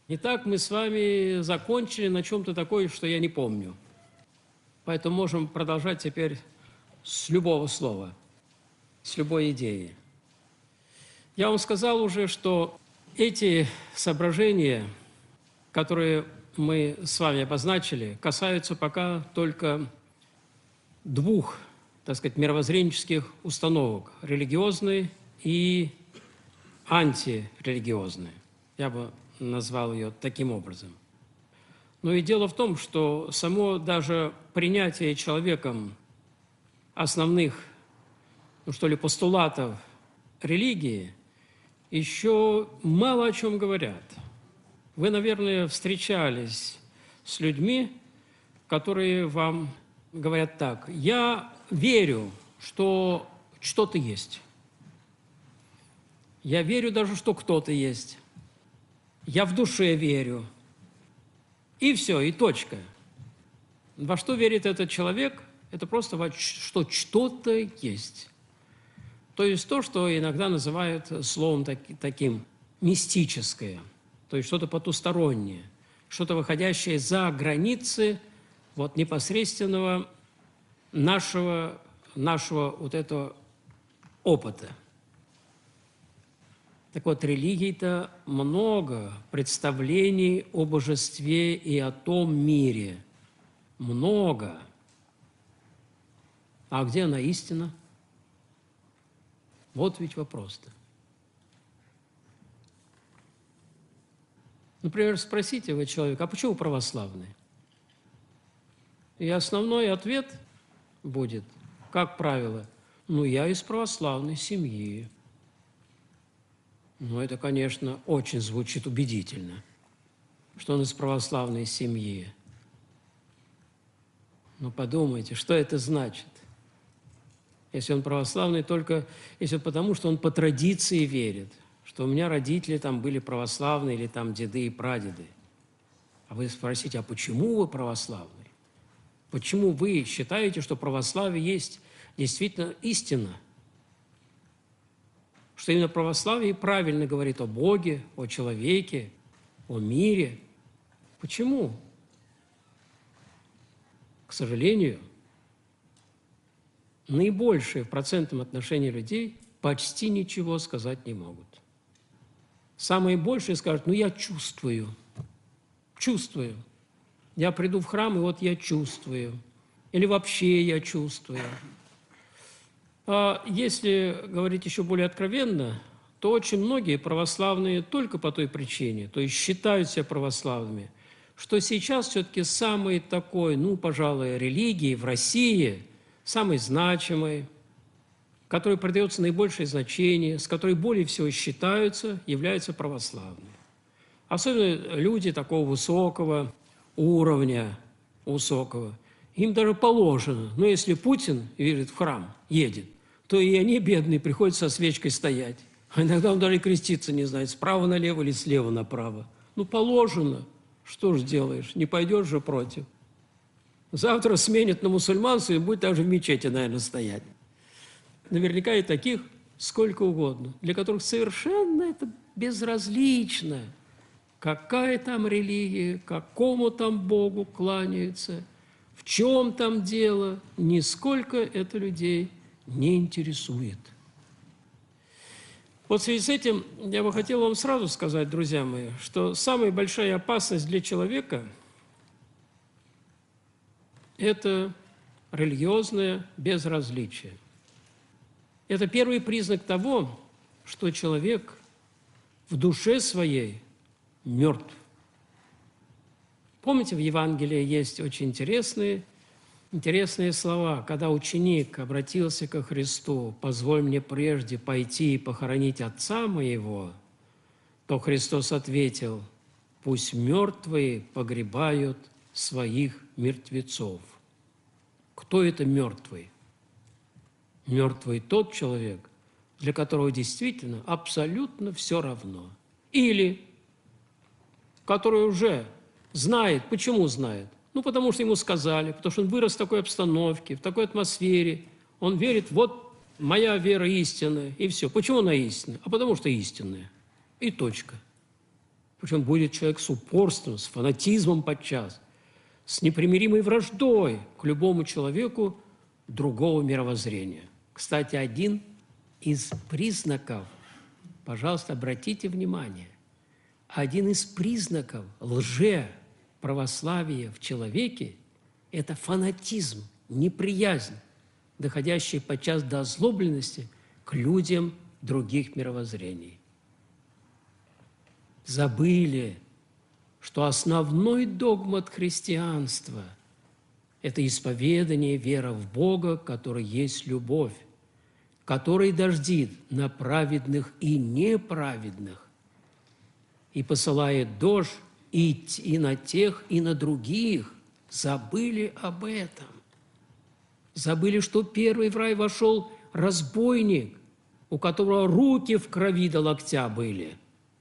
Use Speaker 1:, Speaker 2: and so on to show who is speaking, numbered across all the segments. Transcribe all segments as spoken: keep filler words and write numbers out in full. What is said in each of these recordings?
Speaker 1: Итак, мы с вами закончили на чем-то такое, что я не помню. Поэтому можем продолжать теперь с любого слова, с любой идеи. Я вам сказал уже, что эти соображения, которые мы с вами обозначили, касаются пока только двух, так сказать, мировоззренческих установок – религиозной и антирелигиозной. Я бы назвал ее таким образом. Но и дело в том, что само даже принятие человеком основных, ну что ли, постулатов религии еще мало о чем говорят. Вы, наверное, встречались с людьми, которые вам говорят так: «Я верю, что что-то есть. Я верю даже, что кто-то есть. Я в душе верю». И все, и точка. Во что верит этот человек? Это просто во что что-то есть. То есть то, что иногда называют словом таки, таким мистическое, то есть что-то потустороннее, что-то выходящее за границы вот непосредственного нашего, нашего вот этого опыта. Так вот, религий-то много представлений о божестве и о том мире. Много. А где она истина? Вот ведь вопрос-то. Например, спросите вы человека: а почему православный? И основной ответ будет, как правило: ну, я из православной семьи. Ну, это, конечно, очень звучит убедительно, что он из православной семьи. Но подумайте, что это значит? Если он православный только, если потому, что он по традиции верит, что у меня родители там были православные или там деды и прадеды. А вы спросите: а почему вы православный? Почему вы считаете, что православие есть действительно истина? Что именно православие правильно говорит о Боге, о человеке, о мире. Почему? К сожалению, наибольшее в процентном отношении людей почти ничего сказать не могут. Самые большие скажут: ну, я чувствую, чувствую. Я приду в храм, и вот я чувствую. Или вообще я чувствую. А если говорить еще более откровенно, то очень многие православные только по той причине, то есть считают себя православными, что сейчас все-таки самой такой, ну, пожалуй, религией в России, самой значимой, которой придается наибольшее значение, с которой более всего считаются, являются православные. Особенно люди такого высокого уровня, высокого. Им даже положено, но если Путин верит в храм, едет, то и они, бедные, приходят со свечкой стоять. А иногда он даже креститься не знает, справа налево или слева направо. Ну, положено. Что ж делаешь? Не пойдешь же против. Завтра сменят на мусульманство и будет даже в мечети, наверное, стоять. Наверняка и таких сколько угодно, для которых совершенно это безразлично, какая там религия, какому там Богу кланяются, в чем там дело, нисколько это людей не интересует. Вот в связи с этим я бы хотел вам сразу сказать, друзья мои, что самая большая опасность для человека – это религиозное безразличие. Это первый признак того, что человек в душе своей мертв. Помните, в Евангелии есть очень интересные, интересные слова. Когда ученик обратился ко Христу: «Позволь мне прежде пойти и похоронить отца моего», то Христос ответил: «Пусть мертвые погребают своих мертвецов». Кто это мертвый? Мертвый тот человек, для которого действительно абсолютно все равно. Или который уже знает. Почему знает? Ну, потому что ему сказали, потому что он вырос в такой обстановке, в такой атмосфере. Он верит: вот моя вера истинная, и все. Почему она истинная? А потому что истинная. И точка. Причем будет человек с упорством, с фанатизмом подчас, с непримиримой враждой к любому человеку другого мировоззрения. Кстати, один из признаков, пожалуйста, обратите внимание, один из признаков лже-православия в человеке – это фанатизм, неприязнь, доходящая подчас до озлобленности к людям других мировоззрений. Забыли, что основной догмат христианства – это исповедание, вера в Бога, который есть любовь, который дождит на праведных и неправедных, и посылает дождь и, и на тех, и на других. Забыли об этом. Забыли, что первый в рай вошел разбойник, у которого руки в крови до локтя были.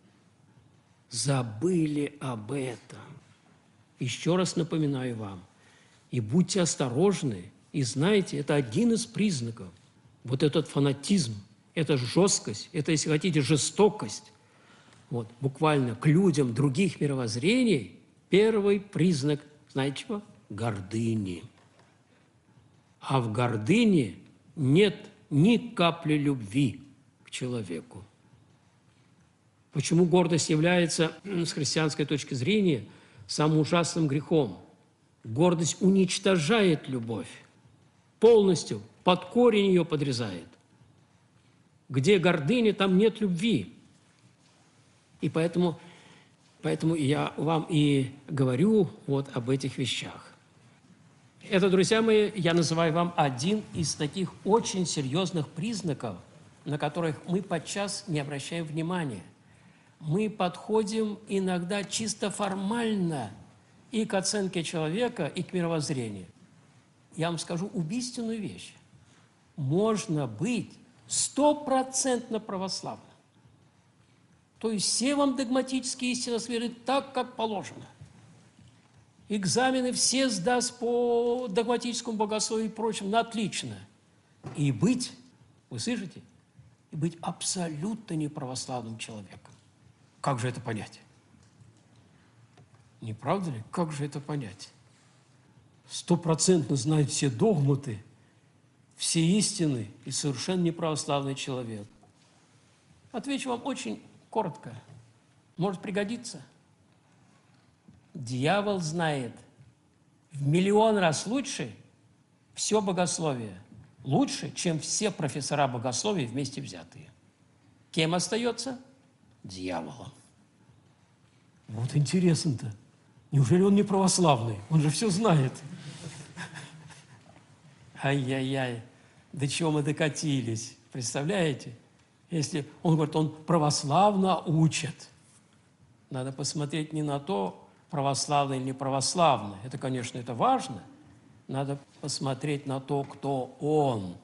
Speaker 1: Забыли об этом. Еще раз напоминаю вам. И будьте осторожны. И знаете, это один из признаков. Вот этот фанатизм, эта жесткость, это, если хотите, жестокость. Вот, буквально к людям других мировоззрений первый признак, знаете чего? Гордыни. А в гордыне нет ни капли любви к человеку. Почему гордость является, с христианской точки зрения, самым ужасным грехом? Гордость уничтожает любовь, полностью под корень ее подрезает. Где гордыня, там нет любви. И поэтому, поэтому я вам и говорю вот об этих вещах. Это, друзья мои, я называю вам один из таких очень серьезных признаков, на которых мы подчас не обращаем внимания. Мы подходим иногда чисто формально и к оценке человека, и к мировоззрению. Я вам скажу убийственную вещь. Можно быть стопроцентно православным. То есть все вам догматические истины следуют так, как положено. Экзамены все сдаст по догматическому богословию и прочим на отлично. И быть, вы слышите, и быть абсолютно неправославным человеком. Как же это понять? Не правда ли? Как же это понять? Стопроцентно знает все догматы, все истины и совершенно неправославный человек. Отвечу вам очень коротко. Может пригодиться. Дьявол знает в миллион раз лучше все богословие. Лучше, чем все профессора богословия вместе взятые. Кем остается? Дьяволом. Вот интересно-то. Неужели он не православный? Он же все знает. Ай-яй-яй, до чего мы докатились. Представляете? Если он говорит, он православно учит. Надо посмотреть не на то, православный или не православный. Это, конечно, это важно. Надо посмотреть на то, кто он.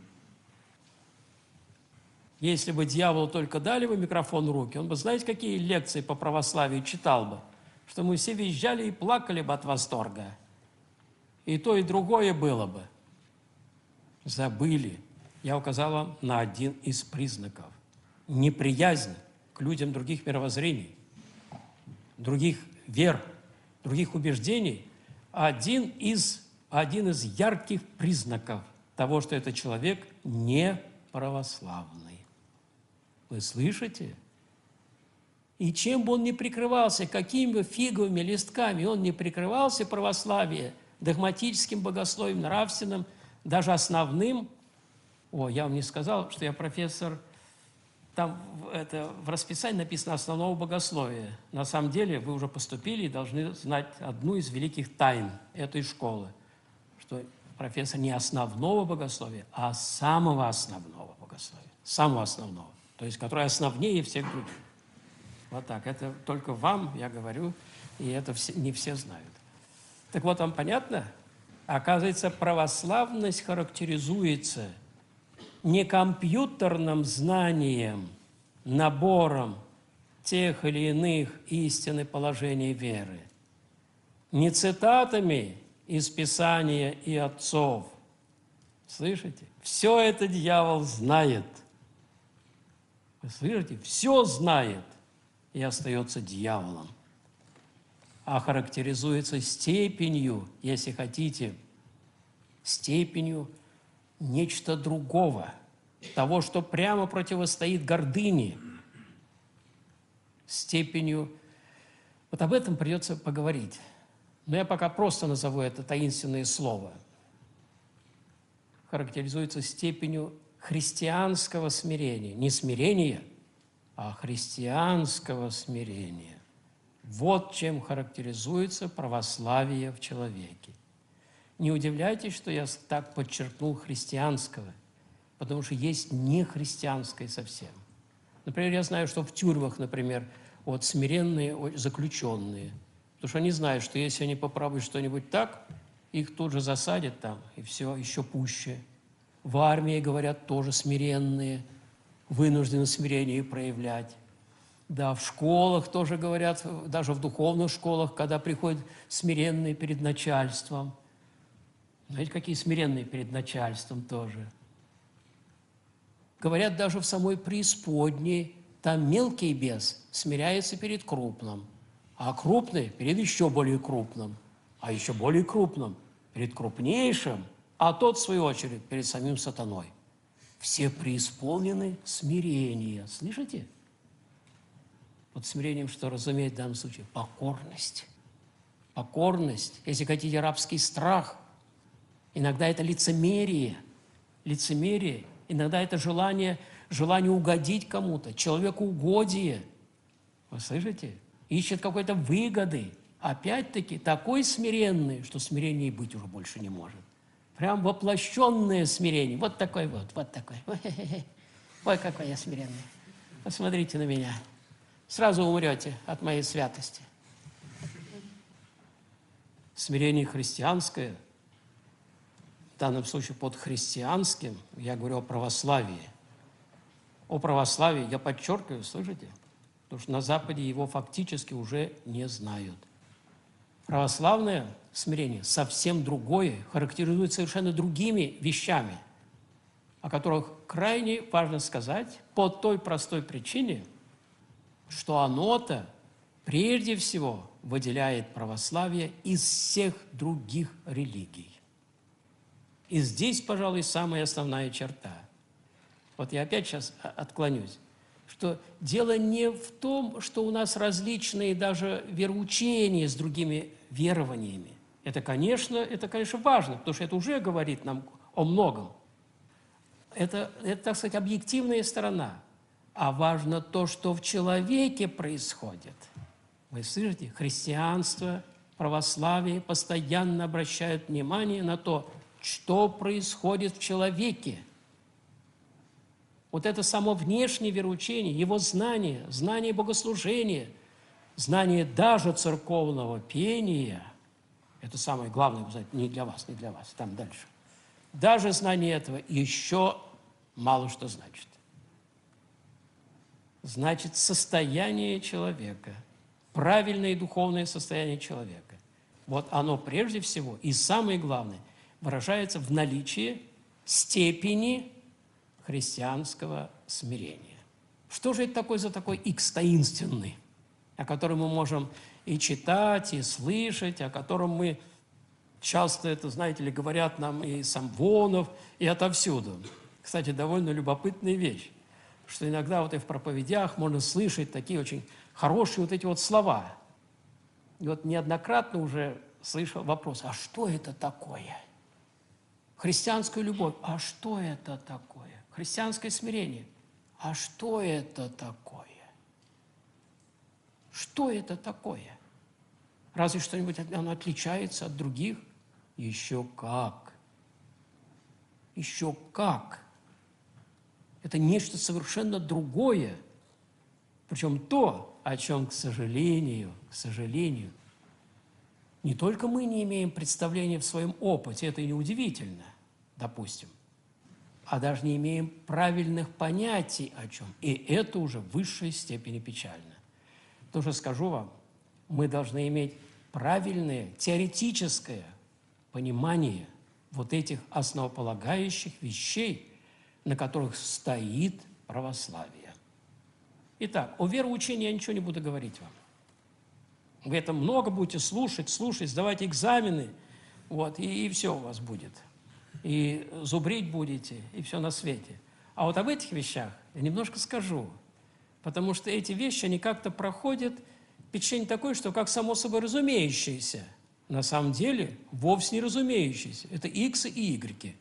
Speaker 1: Если бы дьяволу только дали бы микрофон в руки, он бы, знаете, какие лекции по православию читал бы? Что мы все визжали и плакали бы от восторга. И то, и другое было бы. Забыли. Я указал вам на один из признаков. Неприязнь к людям других мировоззрений, других вер, других убеждений. Один из, один из ярких признаков того, что этот человек не православный. Вы слышите? И чем бы он ни прикрывался, какими бы фиговыми листками он не прикрывался православие, догматическим богословием, нравственным, даже основным. О, я вам не сказал, что я профессор, там это, в расписании написано основного богословия. На самом деле вы уже поступили и должны знать одну из великих тайн этой школы, что профессор не основного богословия, а самого основного богословия, самого основного, то есть который основнее всех других. Вот так, это только вам я говорю, и это все, не все знают. Так вот, вам понятно? Оказывается, православность характеризуется не компьютерным знанием, набором тех или иных истин и положений веры, не цитатами из Писания и отцов. Слышите? Все это дьявол знает. Вы слышите? Все знает. и остается дьяволом, а характеризуется степенью, если хотите, степенью нечто другого, того, что прямо противостоит гордыне, степенью. Вот об этом придется поговорить. Но я пока просто назову это таинственное слово. Характеризуется степенью христианского смирения. Не смирения, а христианского смирения. Вот чем характеризуется православие в человеке. Не удивляйтесь, что я так подчеркнул христианского, потому что есть нехристианское совсем. Например, я знаю, что в тюрьмах, например, вот смиренные заключенные, потому что они знают, что если они попробуют что-нибудь так, их тут же засадят там, и все, еще пуще. В армии, говорят, тоже смиренные, вынуждены смирение проявлять. Да, в школах тоже говорят, даже в духовных школах, когда приходят смиренные перед начальством. Знаете, какие смиренные перед начальством тоже. Говорят, даже в самой преисподней, там мелкий бес смиряется перед крупным, а крупный перед еще более крупным, а еще более крупным перед крупнейшим, а тот, в свою очередь, перед самим сатаной. Все преисполнены смирения. Слышите? Под смирением, что разумеет в данном случае? Покорность. Покорность, если хотите, рабский страх. Иногда это лицемерие. Лицемерие. Иногда это желание, желание угодить кому-то, человекоугодие. Вы слышите? Ищет какой-то выгоды. Опять-таки, такой смиренный, что смирение и быть уже больше не может. Прям воплощенное смирение. Вот такой вот, вот такой. Ой, какой я смиренный. Посмотрите на меня. Сразу умрете от моей святости. Смирение христианское, в данном случае под христианским, я говорю о православии. О православии я подчеркиваю, слышите? Потому что на Западе его фактически уже не знают. Православное смирение совсем другое, характеризуется совершенно другими вещами, о которых крайне важно сказать по той простой причине, что оно-то прежде всего выделяет православие из всех других религий. И здесь, пожалуй, самая основная черта. Вот я опять сейчас отклонюсь, что дело не в том, что у нас различные даже вероучения с другими верованиями. Это, конечно, это, конечно, важно, потому что это уже говорит нам о многом. Это, это, так сказать, объективная сторона. А важно то, что в человеке происходит. Вы слышите? Христианство, православие постоянно обращают внимание на то, что происходит в человеке. Вот это само внешнее вероучение, его знание, знание богослужения, знание даже церковного пения, это самое главное, не для вас, не для вас, там дальше. Даже знание этого еще мало что значит. Значит, состояние человека, правильное духовное состояние человека. Вот оно прежде всего и самое главное выражается в наличии степени христианского смирения. Что же это такое за такой икс таинственный, о котором мы можем и читать, и слышать, о котором мы часто, это, знаете ли, говорят нам и с амвонов, и отовсюду. Кстати, довольно любопытная вещь, что иногда вот и в проповедях можно слышать такие очень хорошие вот эти вот слова. И вот неоднократно уже слышал вопрос, а что это такое? Христианская любовь, а что это такое? Христианское смирение, а что это такое? Что это такое? Разве что-нибудь оно отличается от других? Еще как. Еще как. Это нечто совершенно другое. Причем то, о чем, к сожалению, к сожалению, не только мы не имеем представления в своем опыте, это и неудивительно, допустим, а даже не имеем правильных понятий о чем. И это уже в высшей степени печально. Тоже скажу вам, мы должны иметь правильное теоретическое понимание вот этих основополагающих вещей, на которых стоит православие. Итак, о вероучении я ничего не буду говорить вам. Вы это много будете слушать, слушать, сдавать экзамены, вот, и, и все у вас будет. И зубрить будете, и все на свете. А вот об этих вещах я немножко скажу, потому что эти вещи, они как-то проходят впечатление такое, что как само собой разумеющееся. На самом деле вовсе не разумеющееся. Это иксы и игреки.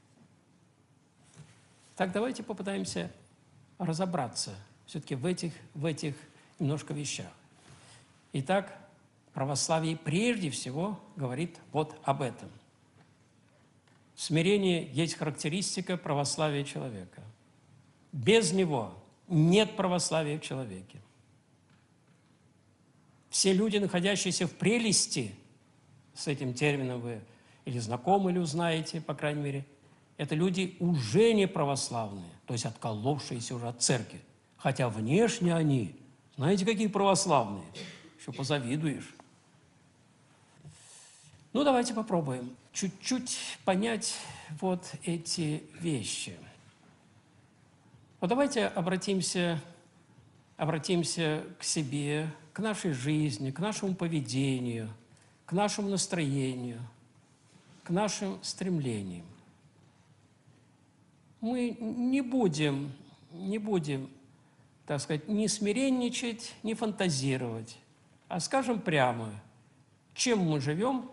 Speaker 1: Так давайте попытаемся разобраться все-таки в этих, в этих немножко вещах. Итак, православие прежде всего говорит вот об этом. Смирение есть характеристика православия человека. Без него нет православия в человеке. Все люди, находящиеся в прелести, с этим термином вы или знакомы, или узнаете, по крайней мере, это люди уже не православные, то есть отколовшиеся уже от церкви. Хотя внешне они, знаете, какие православные, еще позавидуешь. Ну, давайте попробуем чуть-чуть понять вот эти вещи. Вот давайте обратимся, обратимся к себе, к нашей жизни, к нашему поведению, к нашему настроению, к нашим стремлениям. Мы не будем, не будем, так сказать, ни смиренничать, ни фантазировать, а скажем прямо, чем мы живем,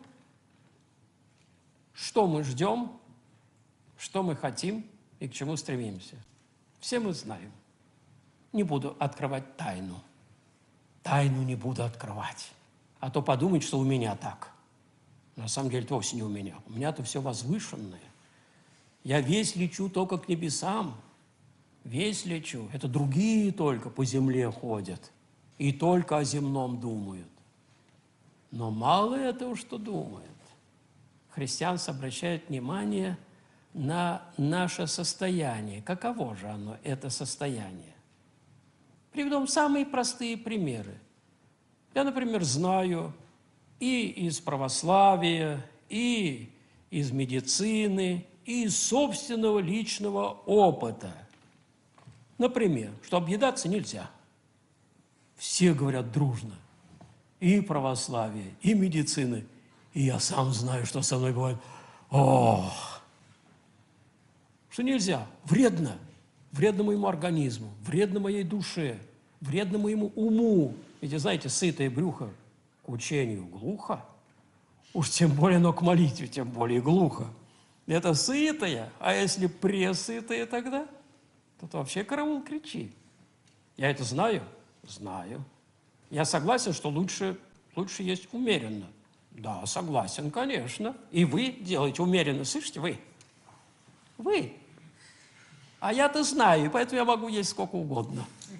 Speaker 1: что мы ждем, что мы хотим и к чему стремимся. Все мы знаем. Не буду открывать тайну. Тайну не буду открывать. А то подумать, что у меня так. На самом деле, это вовсе не у меня. У меня-то все возвышенное. Я весь лечу только к небесам. Весь лечу. Это другие только по земле ходят. И только о земном думают. Но мало этого, что думают. Христианство обращает внимание на наше состояние. Каково же оно, это состояние? Приведу вам самые простые примеры. Я, например, знаю и из православия, и из медицины, и из собственного личного опыта. Например, что объедаться нельзя. Все говорят дружно. И православие, и медицины. И я сам знаю, что со мной бывает. Ох! Что нельзя. Вредно. Вредно моему организму, вредно моей душе, вредно моему уму. Ведь, знаете, сытое брюхо к учению глухо. Уж тем более, но к молитве тем более глухо. Это сытое, а если пресытое тогда, то вообще караул кричи. Я это знаю? Знаю. Я согласен, что лучше, лучше есть умеренно. Да, согласен, конечно. И вы делаете умеренно, слышите, вы? Вы. А я-то знаю, и поэтому я могу есть сколько угодно.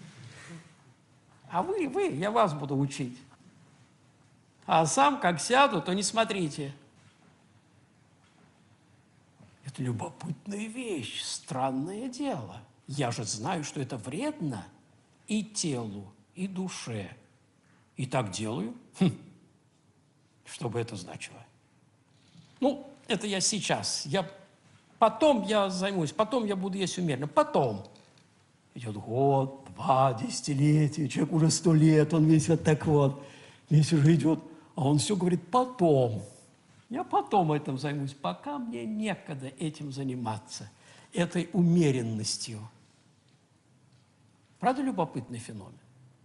Speaker 1: А вы, вы, я вас буду учить. А сам, как сяду, то не смотрите. Это любопытная вещь, странное дело. Я же знаю, что это вредно и телу, и душе. И так делаю. Хм. Что бы это значило? Ну, это я сейчас. Я... Потом я займусь, потом я буду есть умеренно. Потом. Идет год, два, десятилетия, человек уже сто лет, он весь вот так вот, весь уже идет, а он все говорит «потом». Я потом этим займусь, пока мне некогда этим заниматься, этой умеренностью. Правда, любопытный феномен?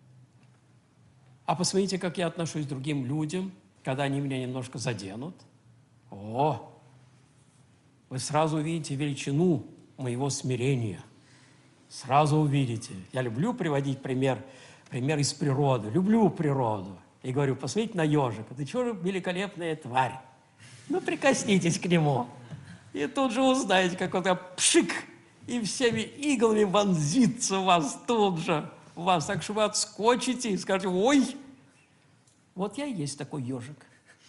Speaker 1: А посмотрите, как я отношусь к другим людям, когда они меня немножко заденут. О! Вы сразу увидите величину моего смирения. Сразу увидите. Я люблю приводить пример, пример из природы. Люблю природу. И говорю, посмотрите на ежика. Ты чего же великолепная тварь? Ну, прикоснитесь к нему. И тут же узнаете, как он так пшик, и всеми иглами вонзится в вас тут же. В вас, так что вы отскочите и скажете, ой, вот я и есть такой ежик.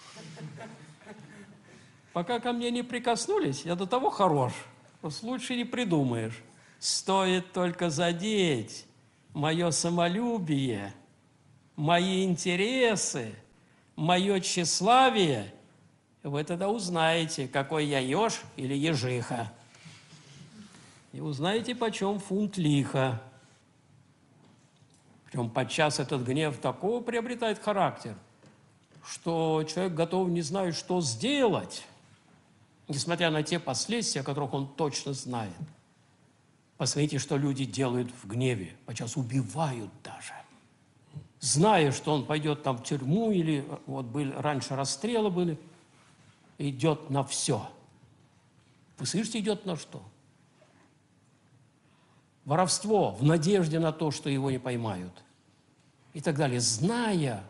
Speaker 1: Пока ко мне не прикоснулись, я до того хорош, что лучше не придумаешь. Стоит только задеть мое самолюбие, мои интересы, мое тщеславие, вы тогда узнаете, какой я еж или ежиха. И узнаете, почем фунт лиха. Причем подчас этот гнев такого приобретает характер, что человек готов не знать, что сделать, несмотря на те последствия, о которых он точно знает. Посмотрите, что люди делают в гневе. Подчас убивают даже. Зная, что он пойдет там в тюрьму, или вот были, раньше расстрелы были, идет на все. Вы слышите, идет на что? Воровство в надежде на то, что его не поймают. И так далее. Зная,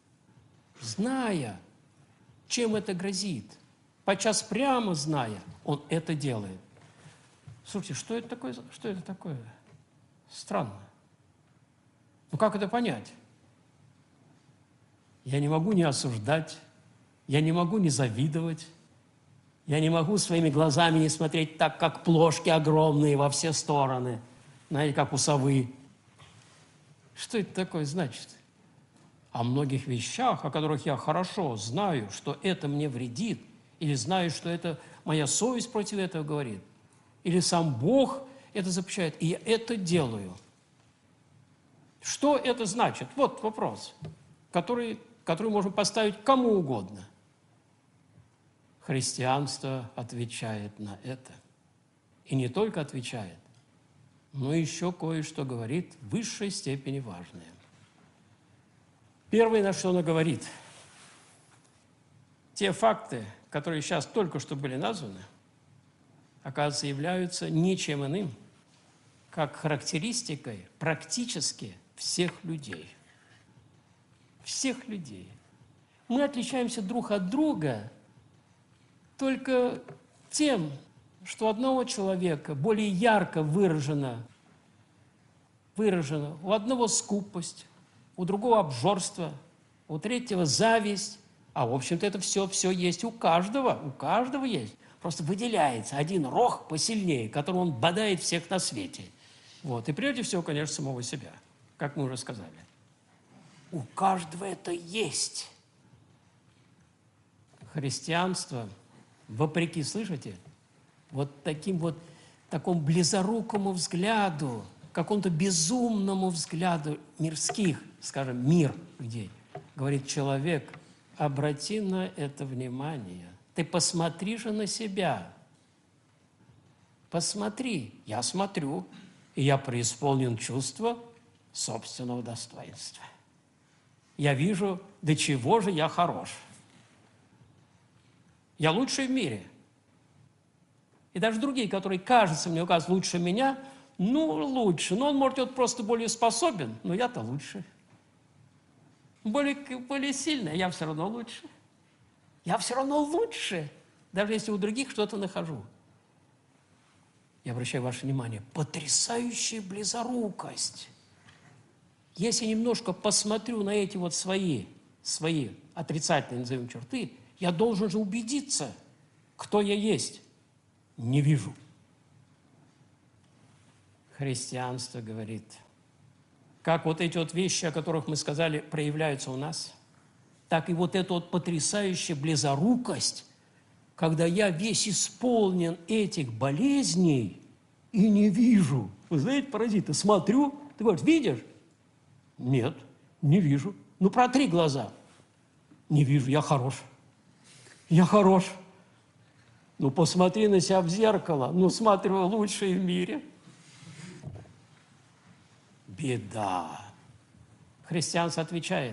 Speaker 1: зная, чем это грозит, подчас прямо зная, он это делает. Слушайте, что это такое? Что это такое? Странно. Ну как это понять? Я не могу не осуждать, я не могу не завидовать, я не могу своими глазами не смотреть так, как плошки огромные во все стороны, знаете, как у совы. Что это такое значит? О многих вещах, о которых я хорошо знаю, что это мне вредит, или знаю, что это моя совесть против этого говорит, или сам Бог это запрещает, и я это делаю. Что это значит? Вот вопрос, который, который можно поставить кому угодно. Христианство отвечает на это. И не только отвечает, но еще кое-что говорит в высшей степени важное. Первое, на что оно говорит, те факты, которые сейчас только что были названы, оказывается, являются ничем иным, как характеристикой практически всех людей. Всех людей. Мы отличаемся друг от друга только тем, что у одного человека более ярко выражена, выражена, у одного скупость, у другого обжорство, у третьего зависть, а в общем-то это все, все есть у каждого, у каждого есть. Просто выделяется один рог посильнее, которым он бодает всех на свете. Вот. И прежде всего, конечно, самого себя, как мы уже сказали. У каждого это есть. Христианство, вопреки, слышите, вот таким вот, такому близорукому взгляду, какому-то безумному взгляду мирских, скажем, мир людей, говорит человек, обрати на это внимание. Ты посмотри же на себя. Посмотри. Я смотрю, и я преисполнен чувства собственного достоинства. Я вижу, до чего же я хорош. Я лучший в мире. И даже другие, которые, кажется, мне указывают лучше меня, ну, лучше. Но он, может, вот просто более способен, но я-то лучше. Более, более сильный, я все равно лучше. Я все равно лучше, даже если у других что-то нахожу. Я обращаю ваше внимание, потрясающая близорукость. Если немножко посмотрю на эти вот свои, свои отрицательные, назовем, черты, я должен же убедиться, кто я есть. Не вижу. Христианство говорит, как вот эти вот вещи, о которых мы сказали, проявляются у нас, так и вот эта вот потрясающая близорукость, когда я весь исполнен этих болезней и не вижу. Вы знаете, паразиты, смотрю, ты говоришь, видишь? Нет, не вижу. Ну, протри глаза. Не вижу, я хорош. Я хорош. Ну, посмотри на себя в зеркало. Ну, смотрю, лучший в мире. Беда. Христианство отвечает,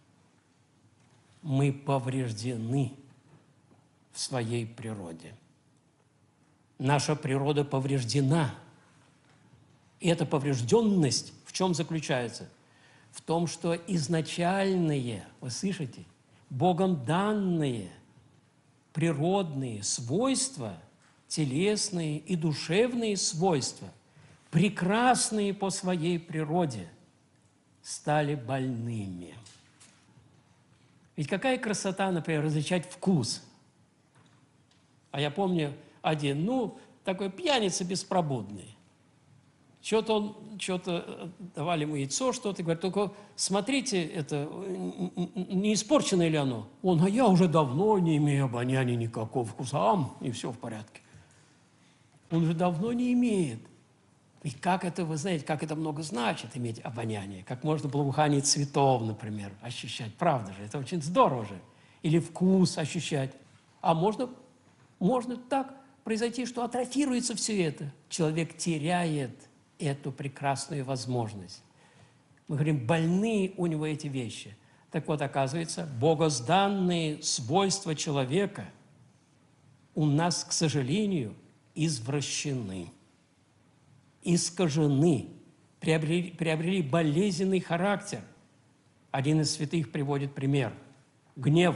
Speaker 1: мы повреждены в своей природе. Наша природа повреждена. И эта поврежденность в чем заключается? В том, что изначальные, вы слышите, Богом данные природные свойства, телесные и душевные свойства, прекрасные по своей природе, стали больными. Ведь какая красота, например, различать вкус. А я помню один, ну, такой пьяница беспробудный. Что-то он, что-то давали ему яйцо, что-то, говорит, только смотрите, это, не испорчено ли оно? Он, а я уже давно не имею обоняния никакого вкуса, ам, и все в порядке. Он же давно не имеет. И как это, вы знаете, как это много значит иметь обоняние, как можно благоухание цветов, например, ощущать. Правда же, это очень здорово же. Или вкус ощущать. А можно, можно так произойти, что атрофируется все это. Человек теряет эту прекрасную возможность. Мы говорим, больны у него эти вещи. Так вот, оказывается, богозданные свойства человека у нас, к сожалению, извращены, искажены, приобрели, приобрели болезненный характер. Один из святых приводит пример. Гнев.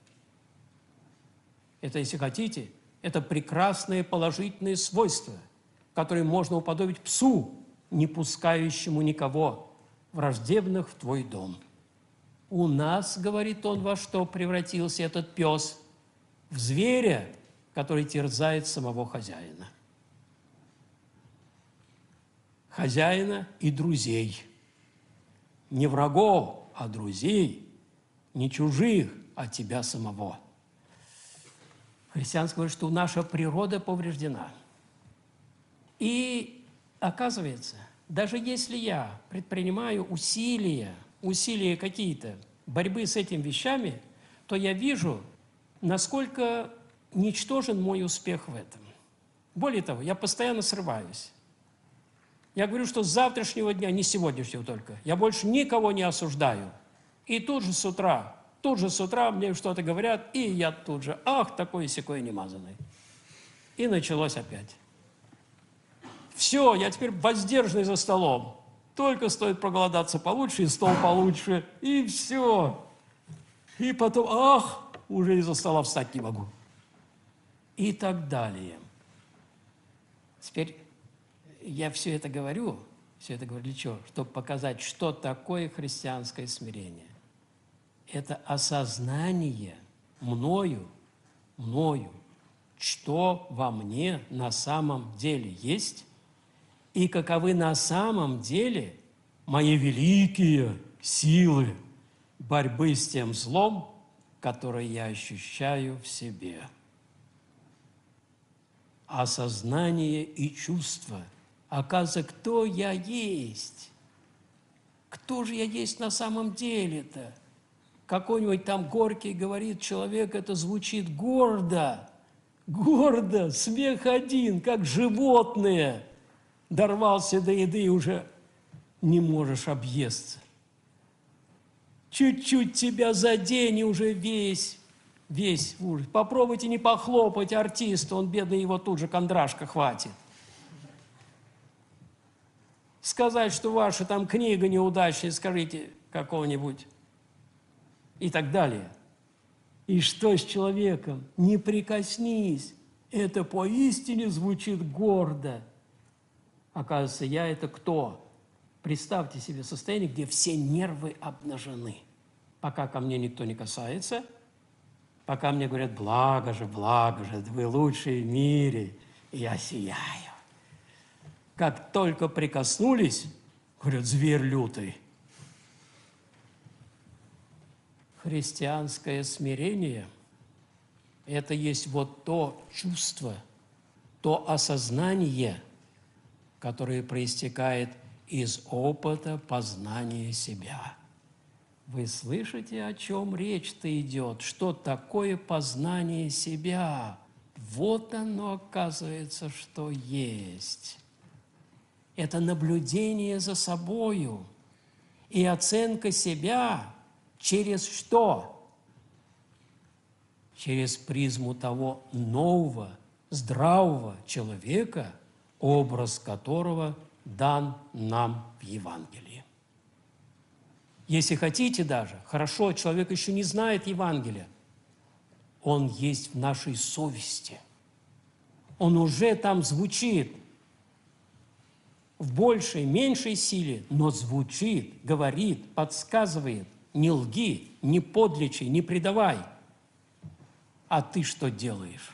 Speaker 1: Это, если хотите, это прекрасное положительное свойство, которое можно уподобить псу, не пускающему никого враждебных в твой дом. У нас, говорит он, во что превратился этот пес? В зверя, который терзает самого хозяина. Хозяина и друзей. Не врагов, а друзей, не чужих, а тебя самого. Христианство говорит, что наша природа повреждена. И оказывается, даже если я предпринимаю усилия, усилия какие-то борьбы с этими вещами, то я вижу, насколько ничтожен мой успех в этом. Более того, я постоянно срываюсь. Я говорю, что с завтрашнего дня, не сегодняшнего только, я больше никого не осуждаю. И тут же с утра, тут же с утра мне что-то говорят, и я тут же, ах, такой-сякой немазанный. И началось опять. Все, я теперь воздержанный за столом. Только стоит проголодаться получше, и стол получше, и все. И потом, ах, уже из-за стола встать не могу. И так далее. Теперь я все это говорю, все это говорю для чего? Чтобы показать, что такое христианское смирение. Это осознание мною, мною, что во мне на самом деле есть, и каковы на самом деле мои великие силы борьбы с тем злом, которое я ощущаю в себе. Осознание и чувство. Оказывается, кто я есть? Кто же я есть на самом деле-то? Какой-нибудь там Горький говорит, человек, это звучит гордо, гордо, смех один, как животное. Дорвался до еды и уже не можешь объесться. Чуть-чуть тебя задень, и уже весь, весь в ужасе. Попробуйте не похлопать артиста, он, бедный, его тут же кондрашка хватит. Сказать, что ваша там книга неудачная, скажите какого-нибудь и так далее. И что с человеком? Не прикоснись. Это поистине звучит гордо. Оказывается, я – это кто? Представьте себе состояние, где все нервы обнажены. Пока ко мне никто не касается, пока мне говорят, благо же, благо же, вы лучшие в мире, и я сияю. Как только прикоснулись, говорят, зверь лютый. Христианское смирение – это есть вот то чувство, то осознание, которое проистекает из опыта познания себя. Вы слышите, о чем речь-то идет? Что такое познание себя? Вот оно, оказывается, что есть. Это наблюдение за собою и оценка себя через что? Через призму того нового, здравого человека, образ которого дан нам в Евангелии. Если хотите даже, хорошо, человек еще не знает Евангелия, он есть в нашей совести. Он уже там звучит в большей, меньшей силе, но звучит, говорит, подсказывает, не лги, не подлечи, не предавай. А ты что делаешь?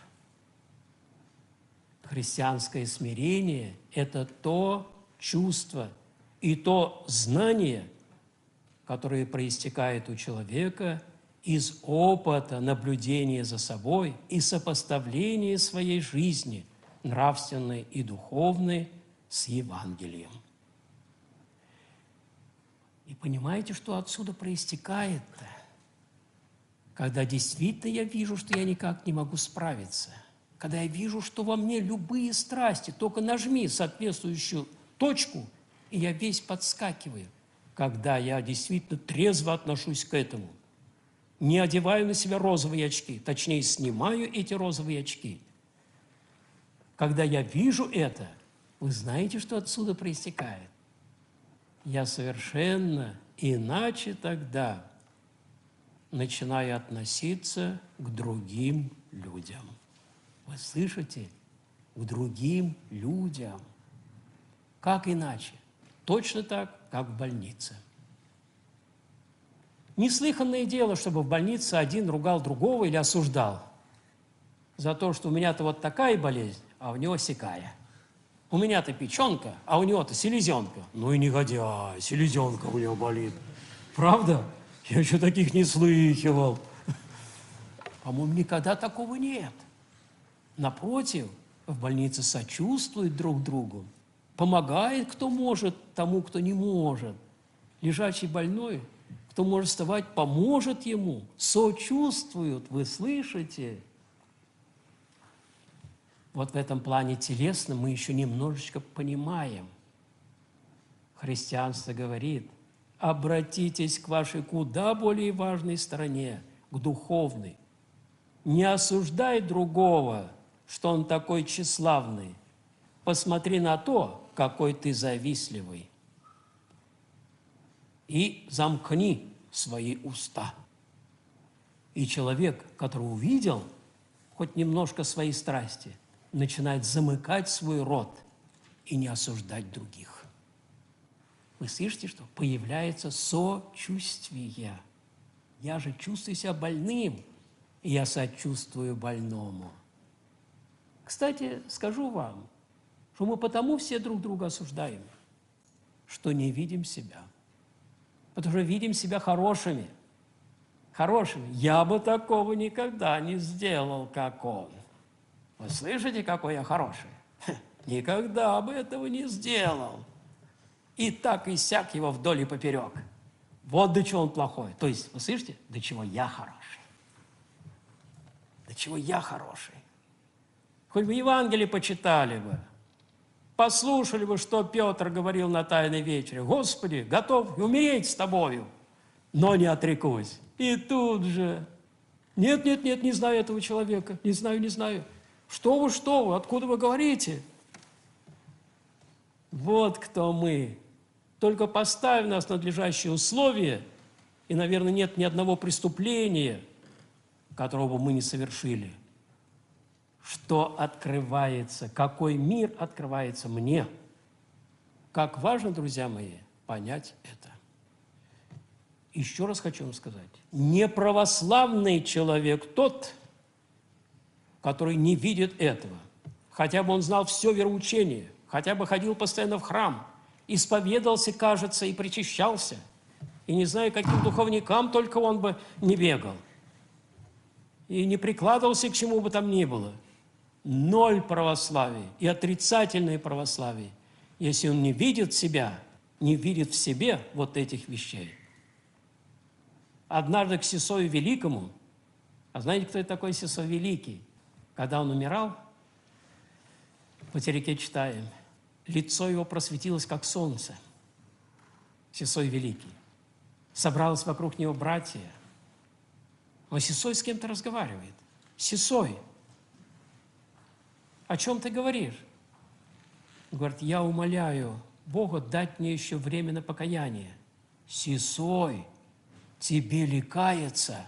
Speaker 1: Христианское смирение – это то чувство и то знание, которое проистекает у человека из опыта наблюдения за собой и сопоставления своей жизни, нравственной и духовной, с Евангелием. И понимаете, что отсюда проистекает-то? Когда действительно я вижу, что я никак не могу справиться, когда я вижу, что во мне любые страсти, только нажми соответствующую точку, и я весь подскакиваю. Когда я действительно трезво отношусь к этому, не одеваю на себя розовые очки, точнее, снимаю эти розовые очки. Когда я вижу это, вы знаете, что отсюда проистекает? Я совершенно иначе тогда начинаю относиться к другим людям. Вы слышите? К другим людям. Как иначе? Точно так, как в больнице. Неслыханное дело, чтобы в больнице один ругал другого или осуждал за то, что у меня-то вот такая болезнь, а у него сякая. У меня-то печенка, а у него-то селезенка. Ну и негодяй, селезенка у него болит. Правда? Я еще таких не слыхивал. По-моему, никогда такого нет. Напротив, в больнице сочувствуют друг другу, помогает, кто может, тому, кто не может. Лежачий больной, кто может вставать, поможет ему, сочувствуют, вы слышите? Вот в этом плане телесном мы еще немножечко понимаем. Христианство говорит: обратитесь к вашей куда более важной стороне, к духовной. Не осуждай другого, что он такой тщеславный. Посмотри на то, какой ты завистливый. И замкни свои уста. И человек, который увидел хоть немножко своей страсти, начинает замыкать свой рот и не осуждать других. Вы слышите, что появляется сочувствие. Я же чувствую себя больным, и я сочувствую больному. Кстати, скажу вам, что мы потому все друг друга осуждаем, что не видим себя. Потому что видим себя хорошими. Хорошими. Я бы такого никогда не сделал, как он. Вы слышите, какой я хороший? Никогда бы этого не сделал. И так и сяк его вдоль и поперек. Вот до чего он плохой. То есть, вы слышите, до чего я хороший. До чего я хороший. Хоть бы Евангелие почитали бы, послушали бы, что Петр говорил на Тайной вечере. Господи, готов умереть с Тобою, но не отрекусь. И тут же, нет, нет, нет, не знаю этого человека, не знаю, не знаю. Что вы, что вы, откуда вы говорите? Вот кто мы. Только поставь нас в надлежащие условия, и, наверное, нет ни одного преступления, которого бы мы не совершили. Что открывается, какой мир открывается мне. Как важно, друзья мои, понять это. Еще раз хочу вам сказать, неправославный человек тот, который не видит этого. Хотя бы он знал все вероучение, хотя бы ходил постоянно в храм, исповедался, кажется, и причащался. И не знаю, каким духовникам только он бы не бегал. И не прикладывался к чему бы там ни было. Ноль православия и отрицательное православие, если он не видит себя, не видит в себе вот этих вещей. Однажды к Сысою Великому, а знаете, кто это такой Сысой Великий? Когда он умирал, по Тереке читаем, лицо его просветилось, как солнце. Сысой Великий. Собралось вокруг него братья. Но Сысой с кем-то разговаривает. Сысой, о чем ты говоришь? Он говорит, я умоляю Бога дать мне еще время на покаяние. Сысой, тебе ли каяться?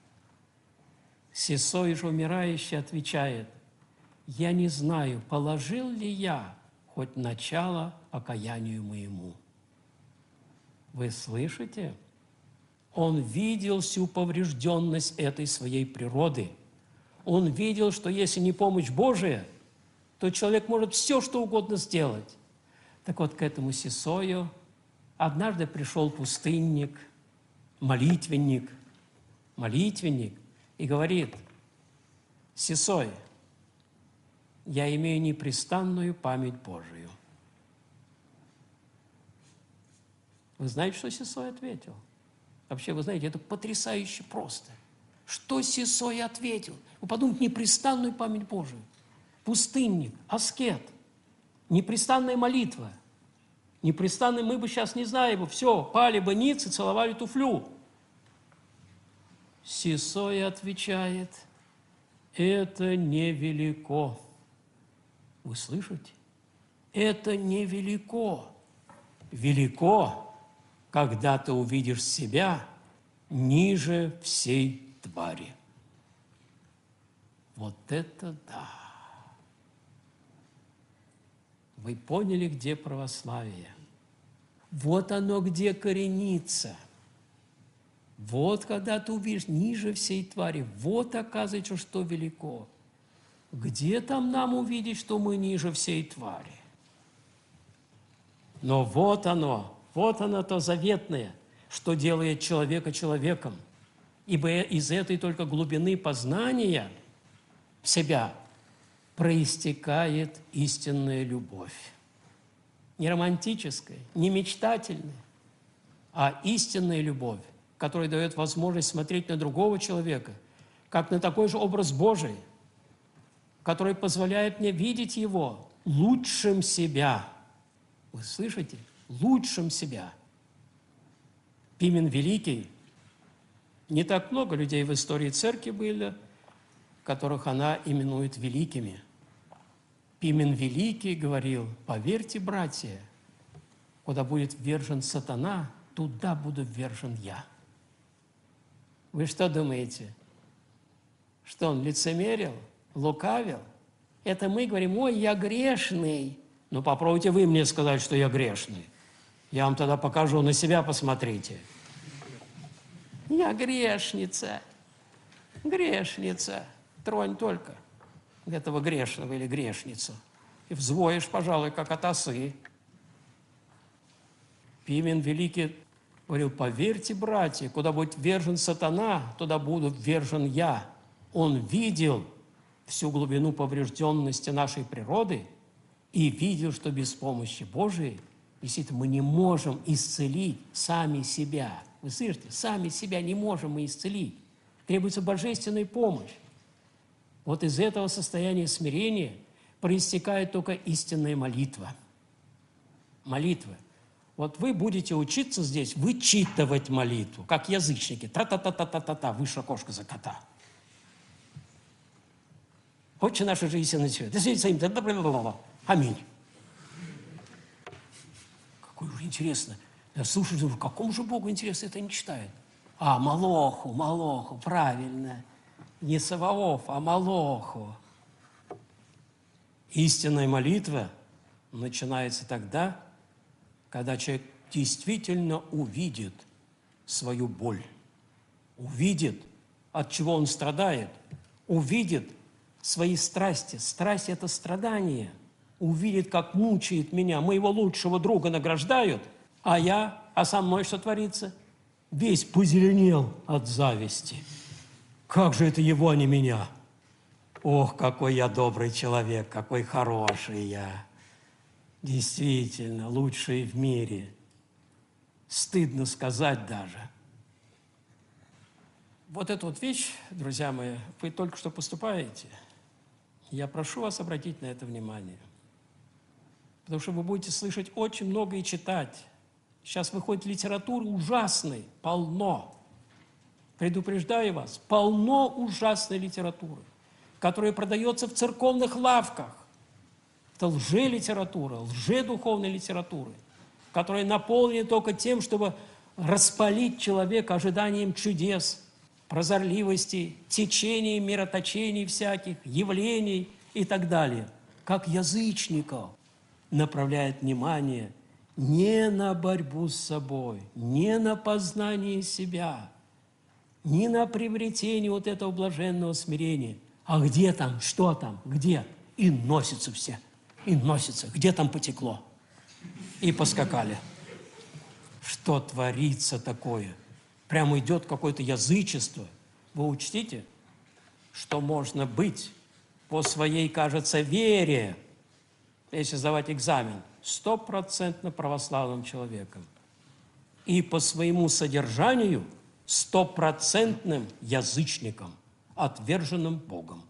Speaker 1: Сысой же умирающий отвечает, я не знаю, положил ли я хоть начало покаянию моему. Вы слышите? Он видел всю поврежденность этой своей природы. Он видел, что если не помощь Божия, то человек может все, что угодно сделать. Так вот, к этому Сысою однажды пришел пустынник, молитвенник, молитвенник, и говорит, Сысой, я имею непрестанную память Божию. Вы знаете, что Сисой ответил? Вообще, вы знаете, это потрясающе просто. Что Сисой ответил? Вы подумайте, непрестанную память Божию. Пустынник, аскет, непрестанная молитва. Непрестанный, мы бы сейчас, не знаю его, все, пали бы ниц и целовали туфлю. Сисой отвечает, это невелико. Вы слышите? Это невелико. Велико, когда ты увидишь себя ниже всей твари. Вот это да! Вы поняли, где православие? Вот оно где коренится. Вот когда ты увидишь ниже всей твари, вот оказывается, что велико. Где там нам увидеть, что мы ниже всей твари? Но вот оно, вот оно то заветное, что делает человека человеком. Ибо из этой только глубины познания себя проистекает истинная любовь. Не романтическая, не мечтательная, а истинная любовь, которая дает возможность смотреть на другого человека, как на такой же образ Божий, который позволяет мне видеть его лучшим себя. Вы слышите? Лучшим себя. Пимен Великий, не так много людей в истории церкви были, которых она именует великими. Пимен Великий говорил, поверьте, братья, куда будет ввержен сатана, туда буду ввержен я. Вы что думаете? Что он лицемерил, лукавил? Это мы говорим, ой, я грешный. Ну, попробуйте вы мне сказать, что я грешный. Я вам тогда покажу, на себя посмотрите. Я грешница, грешница. Тронь только этого грешного или грешницу. И взвоишь, пожалуй, как от осы. Пимен Великий говорил, поверьте, братья, куда будет ввержен сатана, туда буду ввержен я. Он видел всю глубину поврежденности нашей природы и видел, что без помощи Божией, действительно, мы не можем исцелить сами себя. Вы слышите? Сами себя не можем мы исцелить. Требуется божественная помощь. Вот из этого состояния смирения проистекает только истинная молитва. Молитва. Вот вы будете учиться здесь вычитывать молитву, как язычники. Та-та-та-та-та-та-та, выше окошко за кота. Отче наш, же истинный свет. Аминь. Какой же интересно. Я слушаю, думаю, какому же Богу интересно это не читает? А, Молоху, Молоху, правильно. Не Саваоф, а Молоху. Истинная молитва начинается тогда, когда человек действительно увидит свою боль, увидит, от чего он страдает, увидит свои страсти. Страсть – это страдание. Увидит, как мучает меня, моего лучшего друга награждают, а я, а со мной что творится? Весь позеленел от зависти. Как же это его, а не меня? Ох, какой я добрый человек, какой хороший я. Действительно, лучший в мире. Стыдно сказать даже. Вот эту вот вещь, друзья мои, вы только что поступаете. Я прошу вас обратить на это внимание. Потому что вы будете слышать очень много и читать. Сейчас выходит литературы ужасной, полно. Предупреждаю вас, полно ужасной литературы, которая продается в церковных лавках. Это лжелитература, лжедуховная литература, которая наполнена только тем, чтобы распалить человека ожиданием чудес, прозорливости, течений, мироточений всяких, явлений и так далее. Как язычников направляет внимание не на борьбу с собой, не на познание себя, не на приобретение вот этого блаженного смирения. А где там, что там, где? И носятся все, и носятся. Где там потекло? И поскакали. Что творится такое? Прямо идет какое-то язычество. Вы учтите, что можно быть по своей, кажется, вере, если сдавать экзамен, стопроцентно православным человеком. и по своему содержанию стопроцентным язычником, отверженным Богом.